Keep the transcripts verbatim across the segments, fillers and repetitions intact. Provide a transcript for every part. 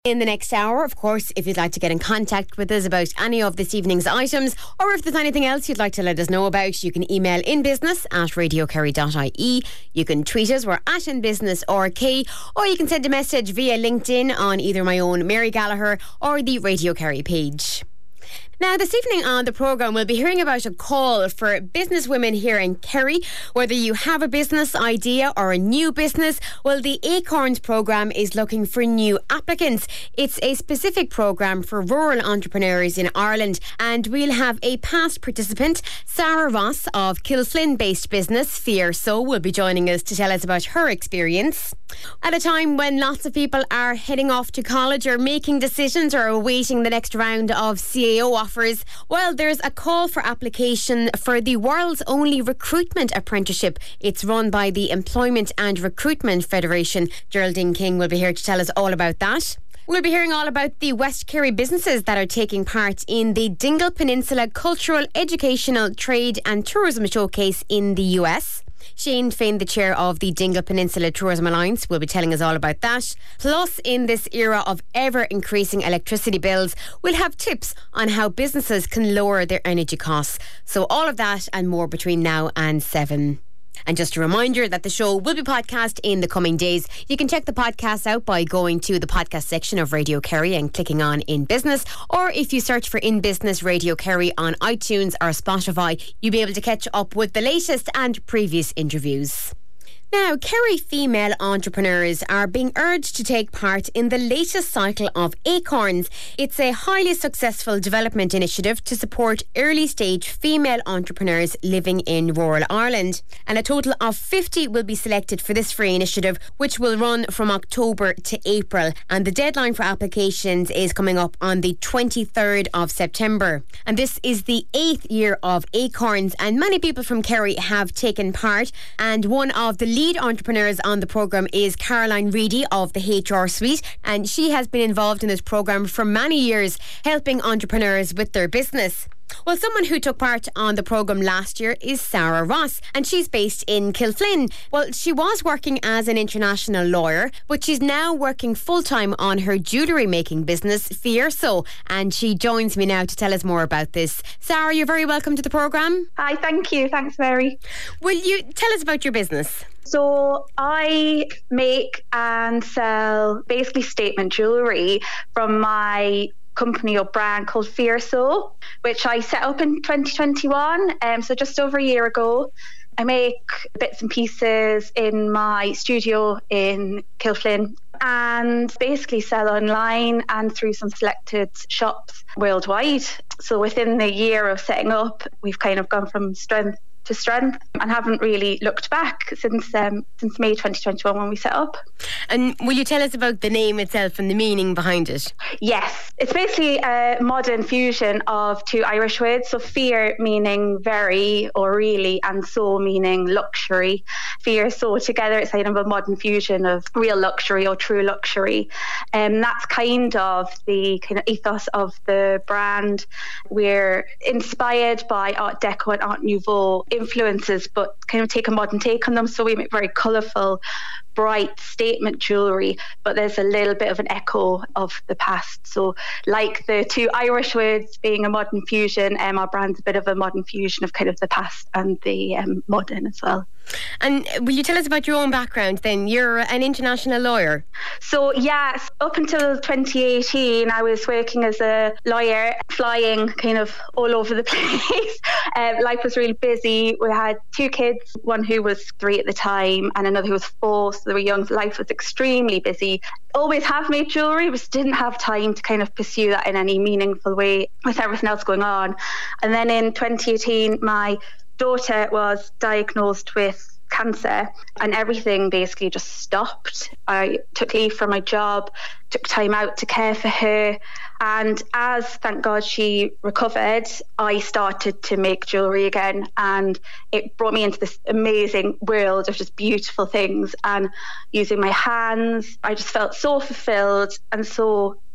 In the next hour, of course, if you'd like to get in contact with us about any of this evening's items, or if there's anything else you'd like to let us know about, you can email inbusiness at radiokerry dot I E. You can tweet us, we're at inbusinessrk, or you can send a message via LinkedIn on either my own Mary Gallagher or the Radio Kerry page. Now, this evening on the programme, we'll be hearing about a call for businesswomen here in Kerry. Whether you have a business idea or a new business, well, the Acorns programme is looking for new applicants. It's a specific programme for rural entrepreneurs in Ireland, and we'll have a past participant, Sarah Ross of Kilflin-based business Fierso, will be joining us to tell us about her experience. At a time when lots of people are heading off to college or making decisions or awaiting the next round of C A O offers, well, there's a call for application for the world's only recruitment apprenticeship. It's run by the Employment and Recruitment Federation. Geraldine King will be here to tell us all about that. We'll be hearing all about the West Kerry businesses that are taking part in the Dingle Peninsula Cultural, Educational, Trade and Tourism Showcase in the U S. Shane Finn, the chair of the Dingle Peninsula Tourism Alliance, will be telling us all about that. Plus, in this era of ever-increasing electricity bills, we'll have tips on how businesses can lower their energy costs. So all of that and more between now and seven. And just a reminder that the show will be podcast in the coming days. You can check the podcast out by going to the podcast section of Radio Kerry and clicking on In Business, or if you search for In Business Radio Kerry on iTunes or Spotify, you'll be able to catch up with the latest and previous interviews. Now, Kerry female entrepreneurs are being urged to take part in the latest cycle of Acorns. It's a highly successful development initiative to support early-stage female entrepreneurs living in rural Ireland. And a total of fifty will be selected for this free initiative, which will run from October to April. And the deadline for applications is coming up on the twenty-third of September. And this is the eighth year of Acorns, and many people from Kerry have taken part. And one of the lead entrepreneurs on the programme is Caroline Reedy of the H R Suite, and she has been involved in this programme for many years, helping entrepreneurs with their business. Well, someone who took part on the programme last year is Sarah Ross, and she's based in Kilflin. Well, she was working as an international lawyer, but she's now working full-time on her jewellery making business, Fierso, and she joins me now to tell us more about this. Sarah, you're very welcome to the programme. Hi, thank you. Thanks, Mary. Will you tell us about your business? So I make and sell basically statement jewellery from my company or brand called Fierso, which I set up in twenty twenty-one, um, so just over a year ago. I make bits and pieces in my studio in Kilflin and basically sell online and through some selected shops worldwide. So within the year of setting up, we've kind of gone from strength to strength and haven't really looked back since um, since May twenty twenty-one when we set up. And will you tell us about the name itself and the meaning behind it? Yes, it's basically a modern fusion of two Irish words. So fear meaning very or really, and so meaning luxury. Fear, so together it's kind of a modern fusion of real luxury or true luxury. And um, that's kind of the kind of ethos of the brand. We're inspired by Art Deco and Art Nouveau influences, but kind of take a modern take on them. So we make very colourful, bright statement jewellery, but there's a little bit of an echo of the past. So like the two Irish words being a modern fusion, um, our brand's a bit of a modern fusion of kind of the past and the um, modern as well. And will you tell us about your own background then? You're an international lawyer. So yes, up until twenty eighteen, I was working as a lawyer, flying kind of all over the place. um, life was really busy. We had two kids, one who was three at the time and another who was four, so they were young. Life was extremely busy. Always have made jewellery, but didn't have time to kind of pursue that in any meaningful way with everything else going on. And then in twenty eighteen, my daughter was diagnosed with cancer and everything basically just stopped. I took leave from my job, took time out to care for her, and as thank God she recovered, I started to make jewellery again, and it brought me into this amazing world of just beautiful things. And using my hands, I just felt so fulfilled and so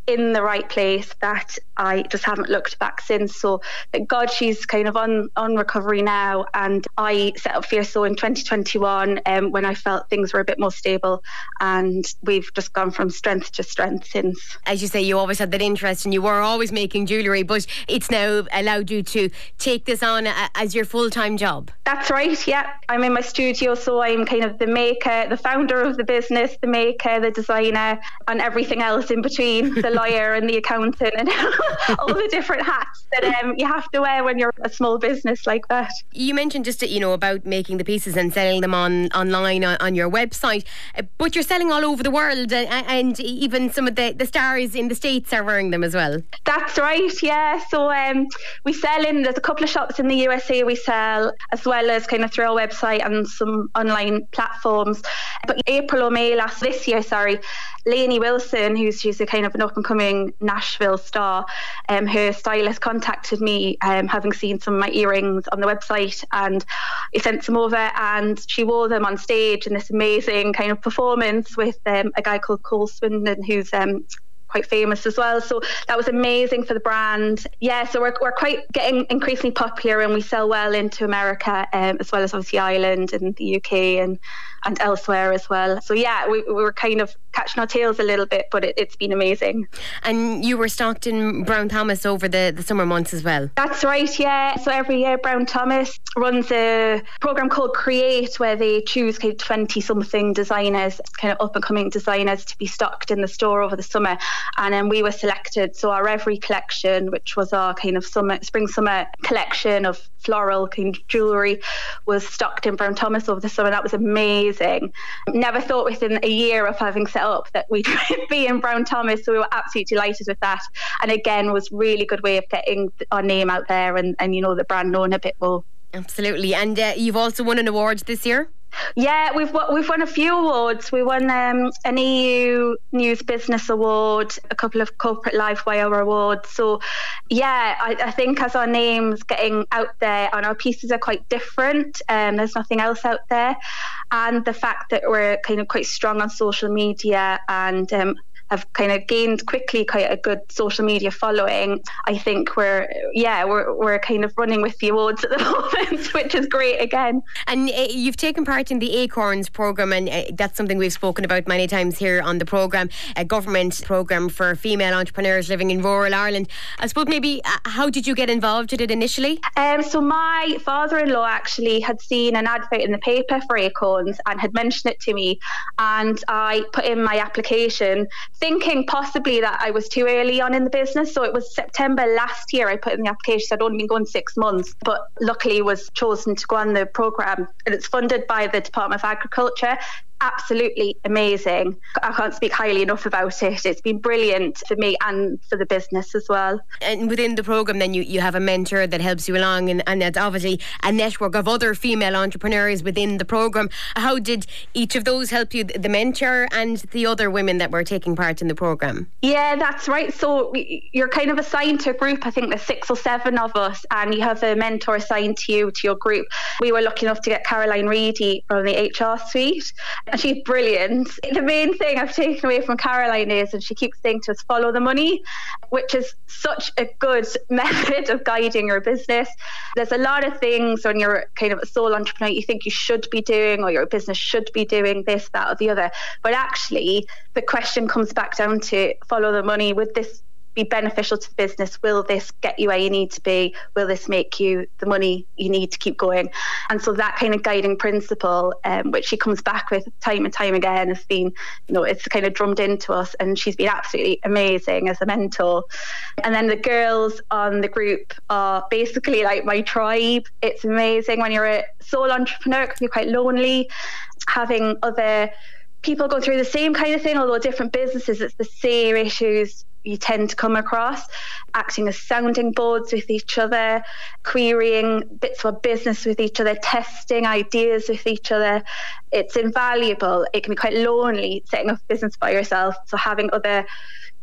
in the right place that I just haven't looked back since. So thank God she's kind of on, on recovery now. And I set up Fierso in twenty twenty-one um, when I felt things were a bit more stable. And we've just gone from strength to strength since. As you say, you always had that interest and you were always making jewellery, but it's now allowed you to take this on as your full-time job. That's right, yeah. I'm in my studio, so I'm kind of the maker, the founder of the business, the maker, the designer, and everything else in between, the lawyer and the accountant and all the different hats that um, you have to wear when you're a small business like that. You mentioned just, you know, about making the pieces and selling them on online on, on your website, but you're selling all over the world, and, and even some of the, the stars in the States are wearing them as well. That's right, yeah. So um, we sell in, there's a couple of shops in the U S A we sell, as well as kind of through our website and some online platforms. But April or May last this year, sorry, Lainey Wilson, who's she's a kind of an up-and-coming Nashville star, um, her stylist contacted me, um, having seen some of my earrings on the website, and I sent some over, and she wore them on stage in this amazing kind of performance with um, a guy called Cole Swindon, who's um, quite famous as well. So that was amazing for the brand. Yeah, so we're, we're quite getting increasingly popular, and we sell well into America, um, as well as obviously Ireland and the U K and and elsewhere as well. So yeah, we, we were kind of catching our tails a little bit, but it, it's been amazing. And you were stocked in Brown Thomas over the, the summer months as well? That's right, yeah. So every year Brown Thomas runs a programme called Create, where they choose kind of twenty-something designers, kind of up-and-coming designers, to be stocked in the store over the summer. And then we were selected. So our Every collection, which was our kind of summer, spring-summer collection of floral kind of jewellery, was stocked in Brown Thomas over the summer. That was amazing. Never thought within a year of having set up that we'd be in Brown Thomas, so we were absolutely delighted with that. And again, was really good way of getting our name out there and, and you know, the brand known a bit more. Absolutely. And uh, you've also won an award this year? Yeah, we've we've won a few awards. We won um, an E U News Business Award, a couple of Corporate Livewire awards. So, yeah, I, I think as our name's getting out there and our pieces are quite different, um, there's nothing else out there. And the fact that we're kind of quite strong on social media and um, have kind of gained quickly quite a good social media following, I think we're, yeah, we're we're kind of running with the awards at the moment, which is great again. And uh, you've taken part in the Acorns programme, and uh, that's something we've spoken about many times here on the programme, a government programme for female entrepreneurs living in rural Ireland. I suppose maybe, uh, how did you get involved in it initially? Um, so my father-in-law actually had seen an advert in the paper for Acorns and had mentioned it to me, and I put in my application, thinking possibly that I was too early on in the business. So it was September last year I put in the application. I'd only been going six months, but luckily was chosen to go on the programme, and it's funded by the Department of Agriculture. Absolutely amazing. I can't speak highly enough about it. It's been brilliant for me and for the business as well. And within the programme then you, you have a mentor that helps you along, and, and it's obviously a network of other female entrepreneurs within the programme. How did each of those help you, the mentor and the other women that were taking part in the programme? Yeah, that's right. So you're kind of assigned to a group. I think there's six or seven of us, and you have a mentor assigned to you, to your group. We were lucky enough to get Caroline Reedy from the H R suite, and she's brilliant. The main thing I've taken away from Caroline is, and she keeps saying to us, follow the money, which is such a good method of guiding your business. There's a lot of things when you're kind of a sole entrepreneur you think you should be doing, or your business should be doing this, that, or the other. But actually, the question comes back down to follow the money. Would this be beneficial to the business? Will this get you where you need to be? Will this make you the money you need to keep going? And so that kind of guiding principle, um, which she comes back with time and time again, has been, you know, it's kind of drummed into us, and she's been absolutely amazing as a mentor. And then the girls on the group are basically like my tribe. It's amazing when you're a sole entrepreneur, it can be quite lonely. Having other people go through the same kind of thing, although different businesses, it's the same issues you tend to come across, acting as sounding boards with each other, querying bits of business with each other, testing ideas with each other. It's invaluable. It can be quite lonely setting up business by yourself. So having other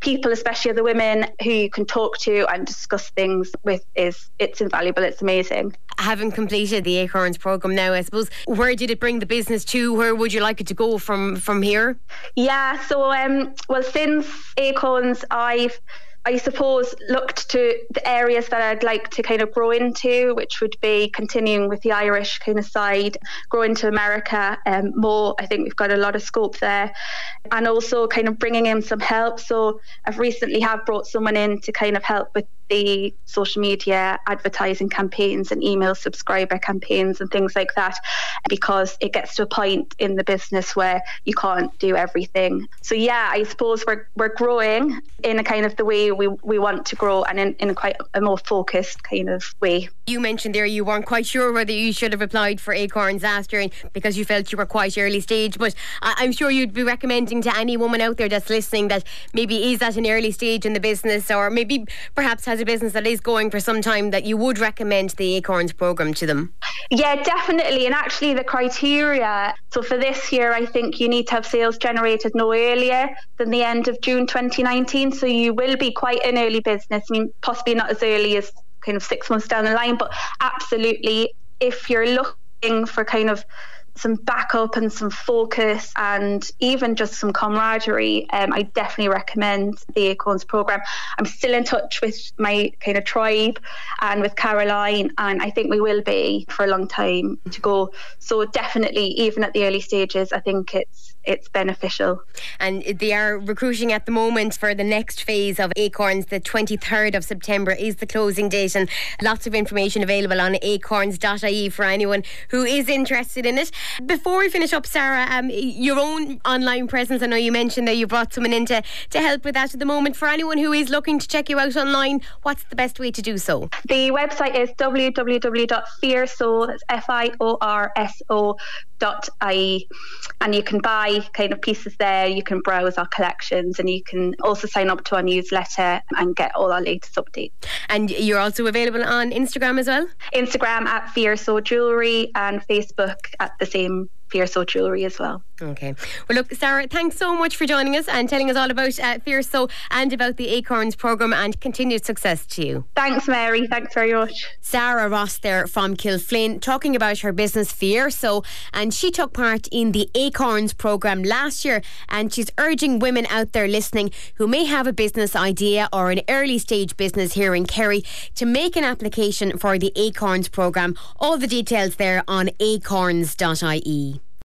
people, especially the women who you can talk to and discuss things with, is it's invaluable. It's amazing. Having completed the Acorns programme now, I suppose, where did it bring the business to? Where would you like it to go from, from here? Yeah, so um, well, since Acorns, I've I suppose looked to the areas that I'd like to kind of grow into, which would be continuing with the Irish kind of side, grow into America um, more. I think we've got a lot of scope there, and also kind of bringing in some help. So I've recently have brought someone in to kind of help with the social media advertising campaigns and email subscriber campaigns and things like that, because it gets to a point in the business where you can't do everything. So yeah, I suppose we're we're growing in a kind of the way we, we want to grow, and in, in a quite a more focused kind of way. You mentioned there you weren't quite sure whether you should have applied for Acorns last year because you felt you were quite early stage, but I'm sure you'd be recommending to any woman out there that's listening that maybe is at an early stage in the business, or maybe perhaps has a business that is going for some time, that you would recommend the Acorns programme to them. Yeah, definitely. And actually the criteria, so for this year, I think you need to have sales generated no earlier than the end of June twenty nineteen. So you will be quite an early business. I mean, possibly not as early as kind of six months down the line, but absolutely, if you're looking for kind of some backup and some focus and even just some camaraderie, um, I definitely recommend the Acorns programme. I'm still in touch with my kind of tribe and with Caroline, and I think we will be for a long time to go. So definitely, even at the early stages, I think it's it's beneficial. And they are recruiting at the moment for the next phase of Acorns. The twenty-third of September is the closing date, and lots of information available on acorns dot I E for anyone who is interested in it. Before we finish up, Sarah, um, your own online presence, I know you mentioned that you brought someone in to, to help with that at the moment. For anyone who is looking to check you out online, what's the best way to do so? The website is w w w dot fiorso, that's F I O R S O dot I E, and you can buy kind of pieces there, you can browse our collections, and you can also sign up to our newsletter and get all our latest updates. And you're also available on Instagram as well? Instagram at Fiorso Jewellery, and Facebook at the same Fiorso Jewellery as well. Okay. Well, look, Sarah, thanks so much for joining us and telling us all about uh, Fiorso and about the Acorns programme, and continued success to you. Thanks, Mary. Thanks very much. Sarah Ross there from Kilflynn, talking about her business Fiorso, and she took part in the Acorns programme last year, and she's urging women out there listening who may have a business idea or an early stage business here in Kerry to make an application for the Acorns programme. All the details there on acorns dot I E.